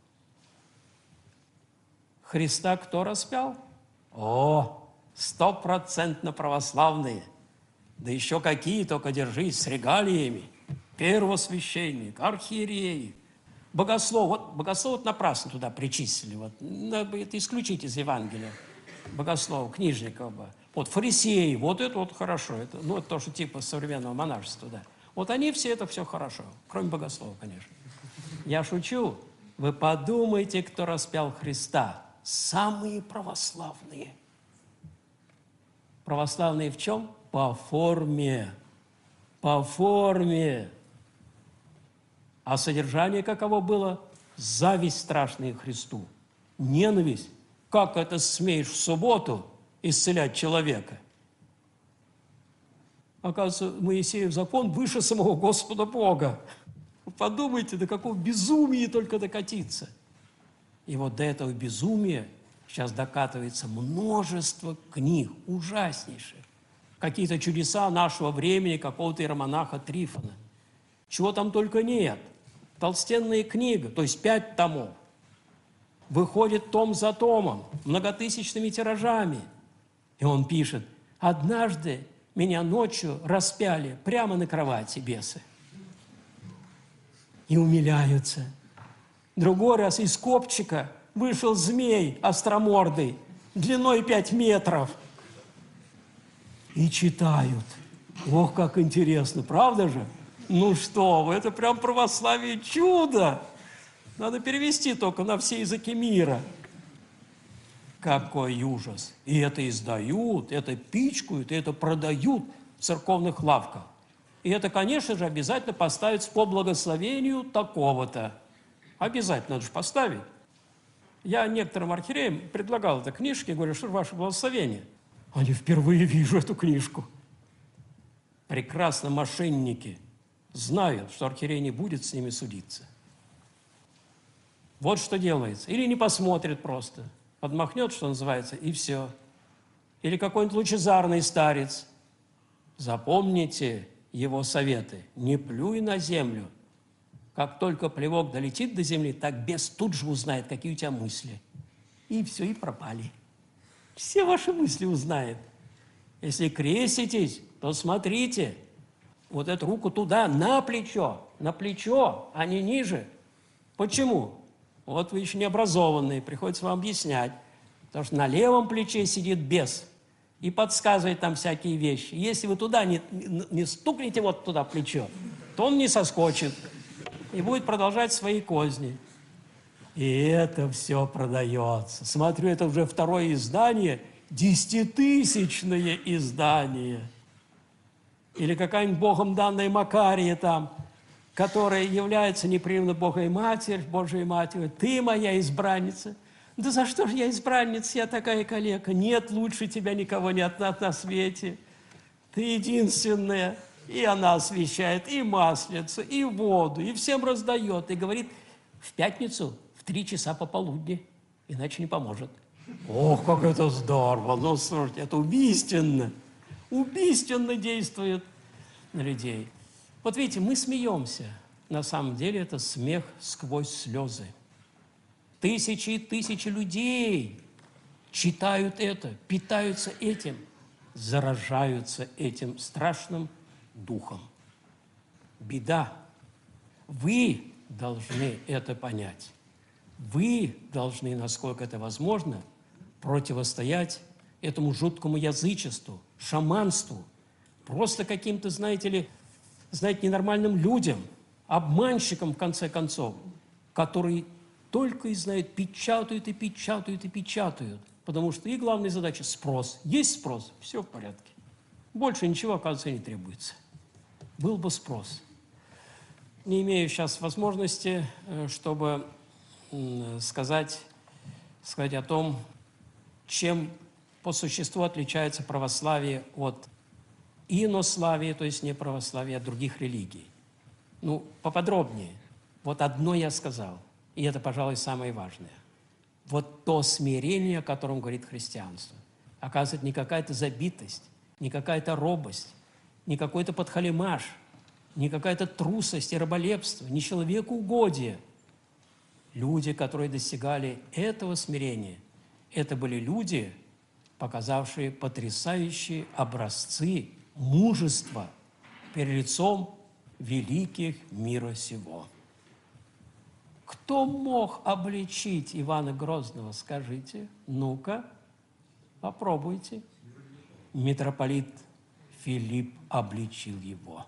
Speaker 1: Христа кто распял? О, стопроцентно православные. Да еще какие, только держись, с регалиями. Первосвященник, архиереи, богослов. Вот богослов вот напрасно туда причислили. Вот, надо бы это исключить из Евангелия. Богослов, книжников. Вот фарисеи, вот это вот хорошо. Это, ну, это тоже типа современного монашества, да. Вот они все, это все хорошо. Кроме богослова, конечно. Я шучу. Вы подумайте, кто распял Христа. Самые православные. Православные в чем? По форме. По форме. А содержание каково было? Зависть страшная Христу. Ненависть. Как это смеешь в субботу исцелять человека? Оказывается, Моисеев закон выше самого Господа Бога. Подумайте, до какого безумия только докатиться. И вот до этого безумия сейчас докатывается множество книг, ужаснейших. Какие-то чудеса нашего времени, какого-то иеромонаха Трифона. Чего там только нет. Толстенная книга, то есть пять томов. Выходит том за томом, многотысячными тиражами. И он пишет: однажды меня ночью распяли прямо на кровати бесы. И умиляются. Другой раз из копчика вышел змей остромордый, длиной пять метров. И читают. Ох, как интересно, правда же? Ну что вы, это прям православие чудо! Надо перевести только на все языки мира. Какой ужас! И это издают, это пичкают, и это продают в церковных лавках. И это, конечно же, обязательно поставить по благословению такого-то. Обязательно надо же поставить. Я некоторым архиереям предлагал это книжки, говорю, что ваше благословение. Они впервые вижу эту книжку. Прекрасно мошенники знают, что архиерей не будет с ними судиться. Вот что делается. Или не посмотрит просто, подмахнет, что называется, и все. Или какой-нибудь лучезарный старец. Запомните его советы. Не плюй на землю. Как только плевок долетит до земли, так бес тут же узнает, какие у тебя мысли. И все, и пропали. Все ваши мысли узнает. Если креститесь, то смотрите. Вот эту руку туда, на плечо. На плечо, а не ниже. Почему? Вот вы еще не образованные, приходится вам объяснять. Потому что на левом плече сидит бес и подсказывает там всякие вещи. Если вы туда не, не стукнете вот туда плечо, то он не соскочит и будет продолжать свои козни. И это все продается. Смотрю, это уже второе издание, десятитысячное издание. Или какая-нибудь Богом данная Макария там, которая является непрерывно Богой Матерь, Божией Матерью. Ты моя избранница. Да за что же я избранница, я такая калека? Нет лучше тебя никого нет на, на свете. Ты единственная. И она освещает и маслицу, и воду, и всем раздает. И говорит, в пятницу в три часа пополудни, иначе не поможет. Ох, как это здорово! Ну, слушайте, это убийственно. Убийственно действует на людей. Вот видите, мы смеемся. На самом деле это смех сквозь слезы. Тысячи и тысячи людей читают это, питаются этим, заражаются этим страшным духом. Беда. Вы должны это понять. Вы должны, насколько это возможно, противостоять этому жуткому язычеству, шаманству, просто каким-то, знаете ли, знаете, ненормальным людям, обманщикам, в конце концов, которые только и знают, печатают и печатают и печатают, потому что их главная задача – спрос. Есть спрос – все в порядке. Больше ничего, оказывается, не требуется. Был бы спрос. Не имею сейчас возможности, чтобы сказать, сказать о том, чем по существу отличается православие от инославия, то есть не православия, а других религий. Ну, поподробнее. Вот одно я сказал, и это, пожалуй, самое важное. Вот то смирение, о котором говорит христианство. Оказывается, не какая-то забитость, не какая-то робость, не какой-то подхалимаш, не какая-то трусость и раболепство, не человекоугодие. Люди, которые достигали этого смирения, это были люди, показавшие потрясающие образцы мужества перед лицом великих мира сего. Кто мог обличить Ивана Грозного, скажите? Ну-ка, попробуйте. Митрополит Филипп обличил его.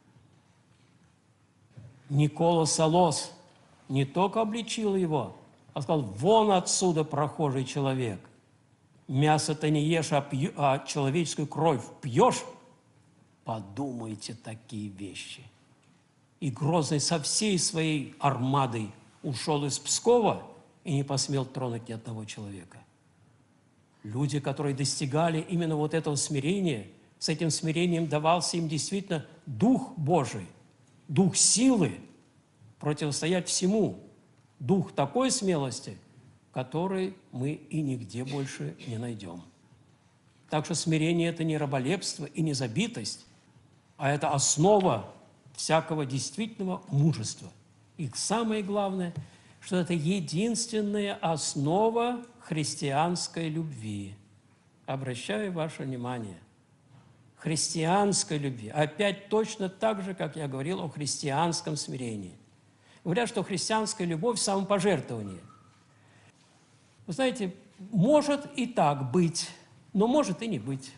Speaker 1: Никола Солос не только обличил его, а сказал: вон отсюда, прохожий человек. Мясо-то не ешь, а, пью, а человеческую кровь пьешь. Подумайте такие вещи. И Грозный со всей своей армадой ушел из Пскова и не посмел тронуть ни одного человека. Люди, которые достигали именно вот этого смирения, с этим смирением давался им действительно Дух Божий, Дух силы, противостоять всему, Дух такой смелости, который мы и нигде больше не найдем. Так что смирение – это не раболепство и не забитость, а это основа всякого действительного мужества. И самое главное, что это единственная основа христианской любви. Обращаю ваше внимание. Христианской любви. Опять точно так же, как я говорил о христианском смирении. Говорят, что христианская любовь – самопожертвование. Вы знаете, может и так быть, но может и не быть.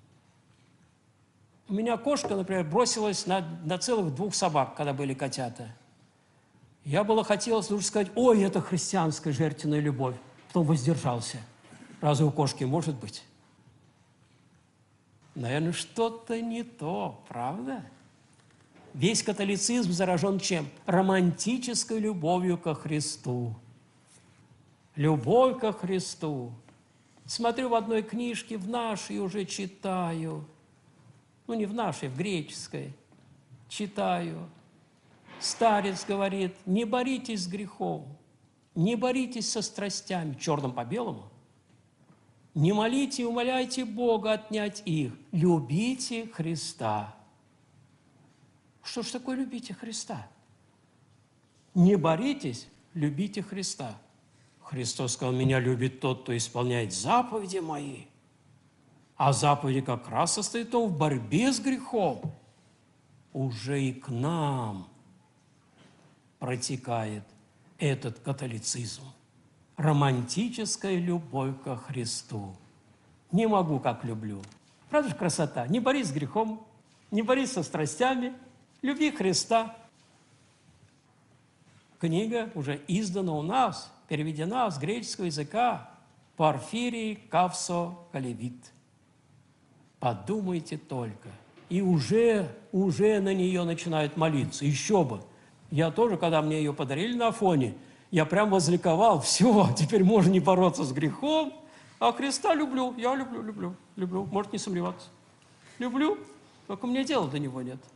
Speaker 1: У меня кошка, например, бросилась на, на целых двух собак, когда были котята. Я было хотелось лучше сказать: ой, это христианская жертвенная любовь. Потом воздержался. Разве у кошки может быть? Наверное, что-то не то, правда? Весь католицизм заражен чем? Романтической любовью ко Христу. Любовь ко Христу. Смотрю в одной книжке, в нашей уже читаю. Ну, не в нашей, в греческой. Читаю. Старец говорит: не боритесь с грехом, не боритесь со страстями, черным по белому. Не молите и умоляйте Бога отнять их. Любите Христа. Что ж такое любите Христа? Не боритесь, любите Христа. Христос сказал: меня любит тот, кто исполняет заповеди мои. А заповеди как раз состоят в том, в борьбе с грехом. Уже и к нам протекает этот католицизм. Романтическая любовь ко Христу. Не могу, как люблю. Правда же красота? Не борись с грехом, не борись со страстями, люби Христа. Книга уже издана у нас, переведена с греческого языка. Порфирий Кавсо Калевит. Подумайте только. И уже, уже на нее начинают молиться. Еще бы. Я тоже, когда мне ее подарили на Афоне, я прям возликовал: все, теперь можно не бороться с грехом, а Христа люблю, я люблю, люблю, люблю, может не сомневаться. Люблю, только мне дела до него нет.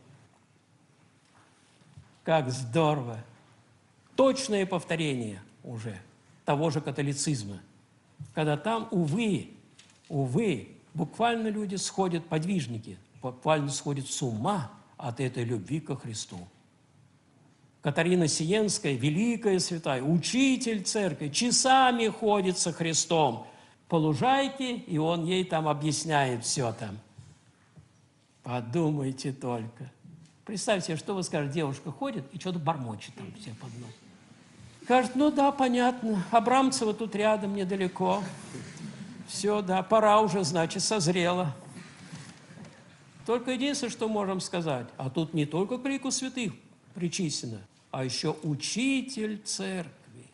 Speaker 1: Как здорово! Точное повторение уже того же католицизма, когда там, увы, увы, буквально люди сходят, подвижники, буквально сходят с ума от этой любви ко Христу. Катарина Сиенская, великая святая, учитель церкви, часами ходит со Христом по лужайке, и он ей там объясняет все там. Подумайте только. Представьте, что вы скажете: девушка ходит и что-то бормочет там все под нос. Скажет: ну да, понятно, Абрамцево тут рядом, недалеко. Все, да, пора уже, значит, созрела. Только единственное, что можем сказать, а тут не только к лику святых причислено, а еще учитель церкви.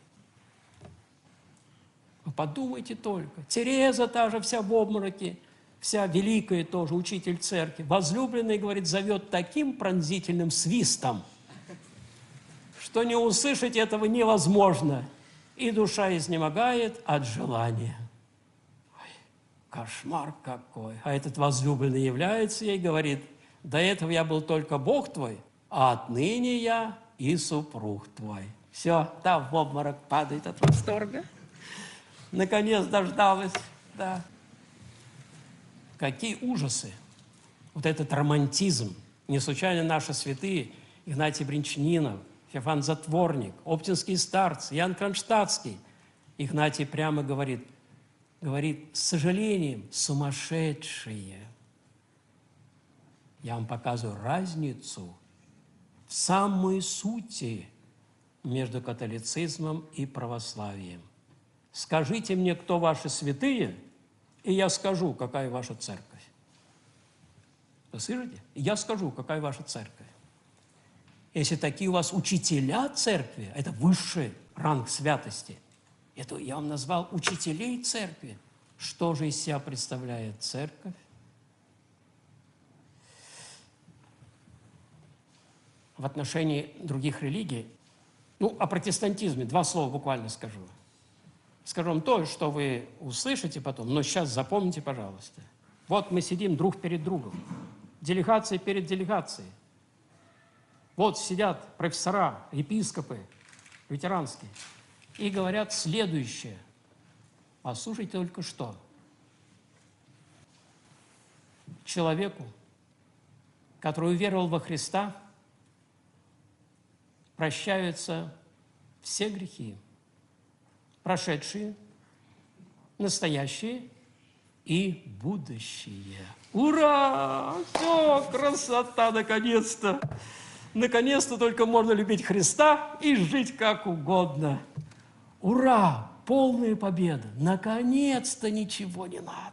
Speaker 1: Подумайте только. Тереза та же вся в обмороке, вся великая тоже, учитель церкви. Возлюбленный, говорит, зовет таким пронзительным свистом, что не услышать этого невозможно. И душа изнемогает от желания. Ой, кошмар какой. А этот возлюбленный является ей, говорит: до этого я был только Бог твой, а отныне я и супруг твой. Все, там в обморок падает от восторга. Наконец дождалась, да. Какие ужасы, вот этот романтизм. Не случайно наши святые Игнатий Бринчанинов, Феофан Затворник, оптинские старцы, Иоанн Кронштадтский. Игнатий прямо говорит, говорит, с сожалением, сумасшедшие. Я вам показываю разницу в самой сути между католицизмом и православием. Скажите мне, кто ваши святые, и я скажу, какая ваша церковь. Вы слышите? Я скажу, какая ваша церковь. Если такие у вас учителя церкви, это высший ранг святости, это я вам назвал учителей церкви. Что же из себя представляет церковь? В отношении других религий, ну, о протестантизме два слова буквально скажу. Скажу вам то, что вы услышите потом, но сейчас запомните, пожалуйста. Вот мы сидим друг перед другом, делегация перед делегацией. Вот сидят профессора, епископы лютеранские и говорят следующее. Послушайте только что. Человеку, который уверовал во Христа, прощаются все грехи, прошедшие, настоящие и будущие. Ура! Все, красота, наконец-то! Наконец-то только можно любить Христа и жить как угодно. Ура! Полная победа! Наконец-то ничего не надо.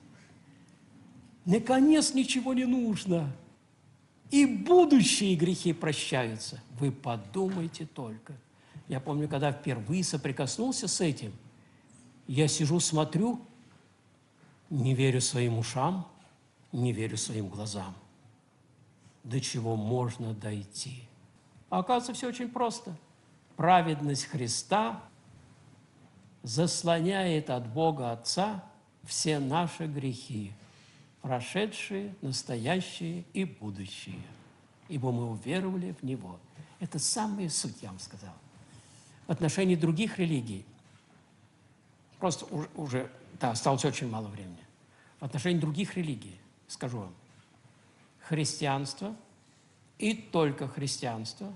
Speaker 1: Наконец ничего не нужно. И будущие грехи прощаются. Вы подумайте только. Я помню, когда впервые соприкоснулся с этим, я сижу, смотрю, не верю своим ушам, не верю своим глазам. До чего можно дойти? А оказывается, все очень просто. Праведность Христа заслоняет от Бога Отца все наши грехи, прошедшие, настоящие и будущие, ибо мы уверовали в Него. Это самая суть, я вам сказал. В отношении других религий, просто уже, уже да, осталось очень мало времени, в отношении других религий, скажу вам, христианство и только христианство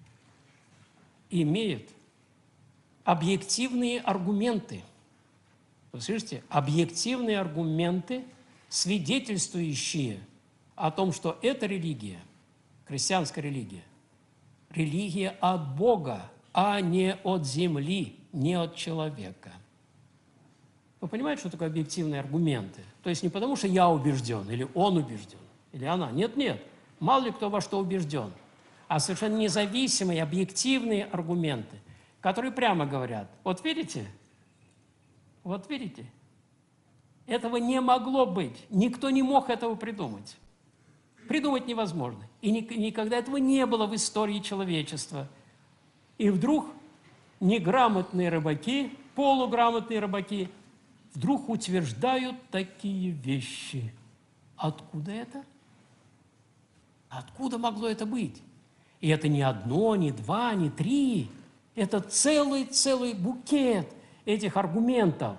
Speaker 1: имеет объективные аргументы. Вы слышите? Объективные аргументы, свидетельствующие о том, что эта религия, христианская религия, религия от Бога, а не от земли, не от человека. Вы понимаете, что такое объективные аргументы? То есть не потому, что я убежден, или он убежден, или она. Нет-нет, мало ли кто во что убежден. А совершенно независимые, объективные аргументы, которые прямо говорят, вот видите, вот видите, этого не могло быть, никто не мог этого придумать. Придумать невозможно. И никогда этого не было в истории человечества. И вдруг неграмотные рыбаки, полуграмотные рыбаки, вдруг утверждают такие вещи. Откуда это? Откуда могло это быть? И это не одно, не два, не три. Это целый-целый букет этих аргументов.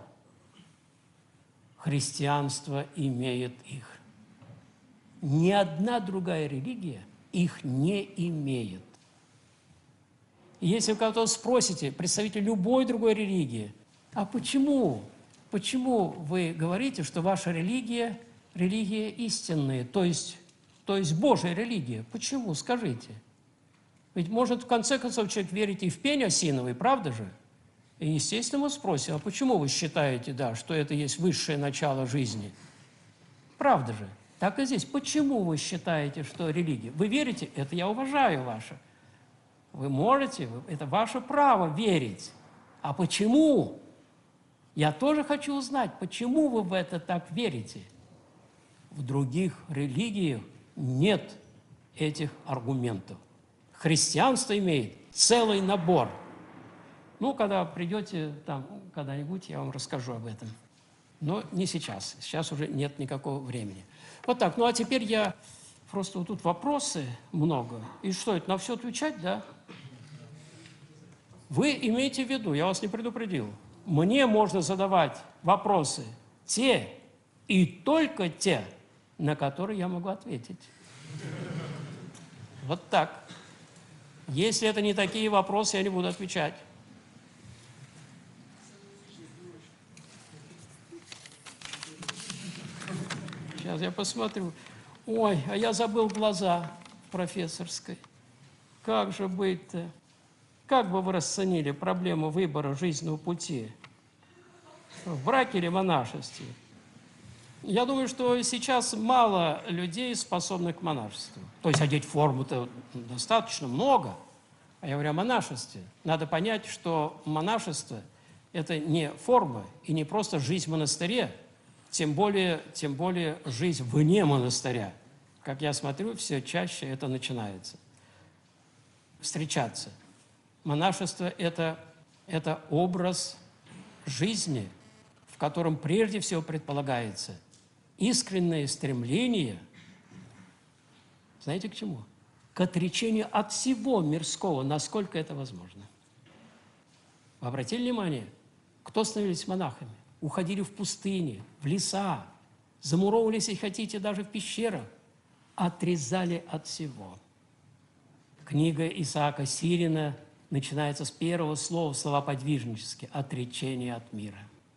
Speaker 1: Христианство имеет их. Ни одна другая религия их не имеет. И если вы кого-то спросите, представитель любой другой религии, а почему, почему вы говорите, что ваша религия – религия истинная, то есть, то есть Божья религия? Почему? Скажите. Ведь может в конце концов человек верить и в пень осиновый, правда же? И естественно мы спросим, а почему вы считаете, да, что это есть высшее начало жизни? Правда же? Так и здесь. Почему вы считаете, что религия? Вы верите? Это я уважаю ваше. Вы можете, это ваше право верить. А почему? Я тоже хочу узнать, почему вы в это так верите. В других религиях нет этих аргументов. Христианство имеет целый набор. Ну, когда придете там когда-нибудь, я вам расскажу об этом. Но не сейчас. Сейчас уже нет никакого времени. Вот так. Ну, а теперь я... Просто вот тут вопросы много. И что, это на все отвечать, да? Вы имеете в виду, я вас не предупредил, мне можно задавать вопросы те и только те, на который я могу ответить. Вот так. Если это не такие вопросы, я не буду отвечать. Сейчас я посмотрю. Ой, а я забыл глаза профессорской. Как же быть-то? Как бы вы расценили проблему выбора жизненного пути? В браке или монашестве? Я думаю, что сейчас мало людей, способных к монашеству. То есть одеть форму-то достаточно много. А я говорю о монашестве. Надо понять, что монашество – это не форма и не просто жизнь в монастыре, тем более, тем более жизнь вне монастыря. Как я смотрю, все чаще это начинается встречаться. Монашество – это, это образ жизни, в котором прежде всего предполагается искреннее стремление, знаете, к чему? К отречению от всего мирского, насколько это возможно. Вы обратили внимание, кто становились монахами? Уходили в пустыни, в леса, замуровывались, если хотите, даже в пещерах, отрезали от всего. Книга Исаака Сирина начинается с первого слова, слова подвижнические, отречение от мира.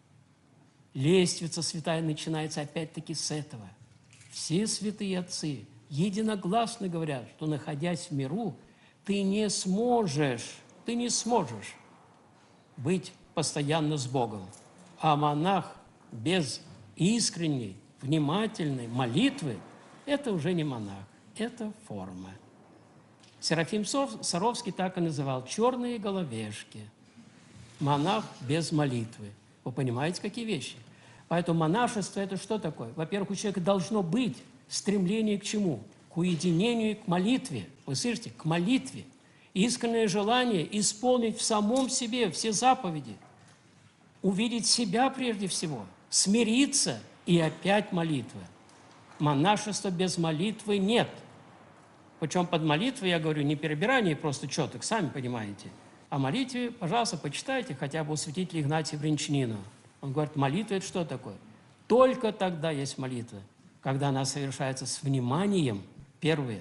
Speaker 1: Лестница святая начинается опять-таки с этого. Все святые отцы единогласно говорят, что, находясь в миру, ты не сможешь, ты не сможешь быть постоянно с Богом. А монах без искренней, внимательной молитвы – это уже не монах, это форма. Серафим Саровский так и называл «черные головешки». Монах без молитвы. Вы понимаете, какие вещи? Поэтому монашество – это что такое? Во-первых, у человека должно быть стремление к чему? К уединению и к молитве. Вы слышите? К молитве. Искреннее желание исполнить в самом себе все заповеди. Увидеть себя прежде всего. Смириться и опять молитва. Монашества без молитвы нет. Причем под молитвой, я говорю, не перебирание просто четок, сами понимаете. О молитве, пожалуйста, почитайте хотя бы у святителя Игнатия Брянчанина. Он говорит, молитва – это что такое? Только тогда есть молитва, когда она совершается с вниманием, первое,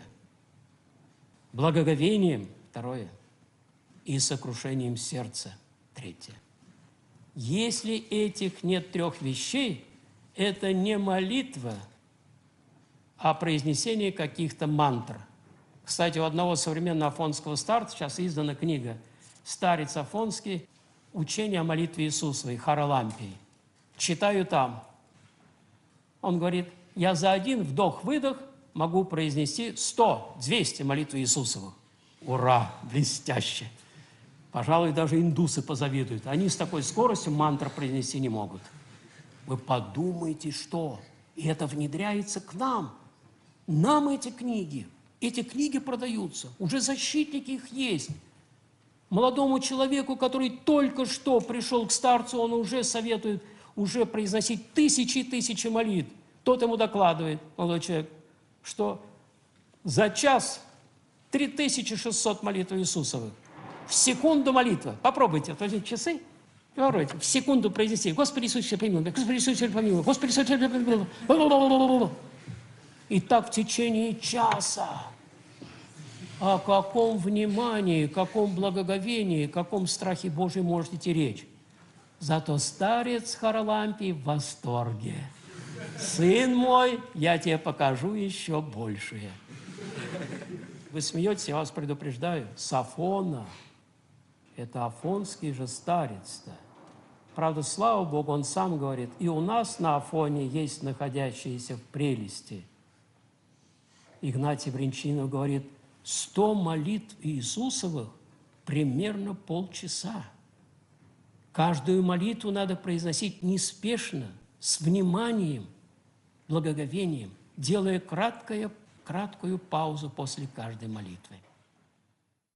Speaker 1: благоговением, второе, и сокрушением сердца, третье. Если этих нет трех вещей, это не молитва, а произнесение каких-то мантр. Кстати, у одного современного афонского старца сейчас издана книга «Старец Афонский. Учение о молитве Иисусовой, Харалампии». Читаю там. Он говорит, я за один вдох-выдох могу произнести сто двести молитв Иисусовых. Ура! Блестяще! Пожалуй, даже индусы позавидуют. Они с такой скоростью мантр произнести не могут. Вы подумайте, что? И это внедряется к нам. Нам эти книги. Эти книги продаются. Уже защитники их есть. Молодому человеку, который только что пришел к старцу, он уже советует уже произносить тысячи и тысячи молитв. Тот ему докладывает, молодой человек, что за час три тысячи шестьсот молитв Иисусовых. В секунду молитва. Попробуйте, отложите часы. Попробуйте. В секунду произнести. Господи Иисусе, помилуй. Господи Иисусе, помилуй. Господи Иисусе, помилуй. И так в течение часа. О каком внимании, каком благоговении, каком страхе Божьем может идти речь? Зато старец Харалампий в восторге. Сын мой, я тебе покажу еще большее. Вы смеетесь, я вас предупреждаю. С Афона. Это афонский же старец-то. Правда, слава Богу, он сам говорит, и у нас на Афоне есть находящиеся в прелести. Игнатий Брянчанинов говорит, сто молитв Иисусовых примерно полчаса. Каждую молитву надо произносить неспешно, с вниманием, благоговением, делая краткое, краткую паузу после каждой молитвы.